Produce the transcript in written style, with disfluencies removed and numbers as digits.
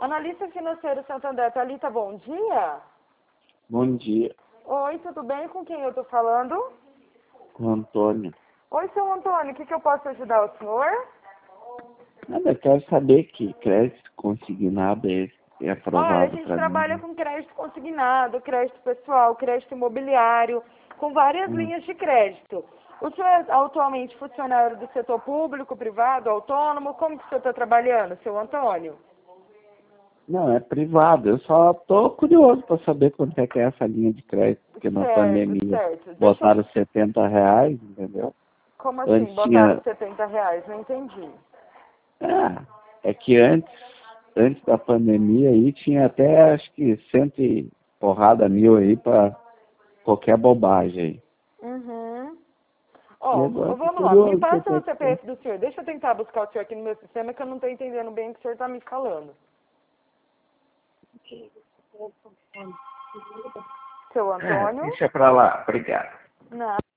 Analista financeiro Santander, Thalita, bom dia. Bom dia, Oi, tudo bem? Com quem eu tô falando? com o Antônio. Oi, seu Antônio, o que eu posso ajudar o senhor? Nada, eu quero saber que crédito consignado é Olha, a aprovado gente para trabalha mim. com crédito consignado, crédito pessoal, crédito imobiliário, com várias Hum. linhas de crédito. O senhor é atualmente funcionário do setor público, privado, autônomo? Como que o senhor está trabalhando, seu Antônio? Não, é privado. Eu só estou curioso para saber quanto é que é essa linha de crédito, porque na Certo, pandemia certo. Deixa eu... botaram R$ 70, entendeu? Como assim, Antes botaram tinha. R$ 70? Não entendi. É que antes da pandemia aí tinha até acho que cento e porrada mil aí para qualquer bobagem aí. Uhum. E Ó, agora estou vamos lá, me curioso passa quanto é o que tem. CPF do senhor. Deixa eu tentar buscar o senhor aqui no meu sistema que eu não estou entendendo bem o que o senhor está me falando. Seu Antônio? Deixa pra lá, obrigado. Não.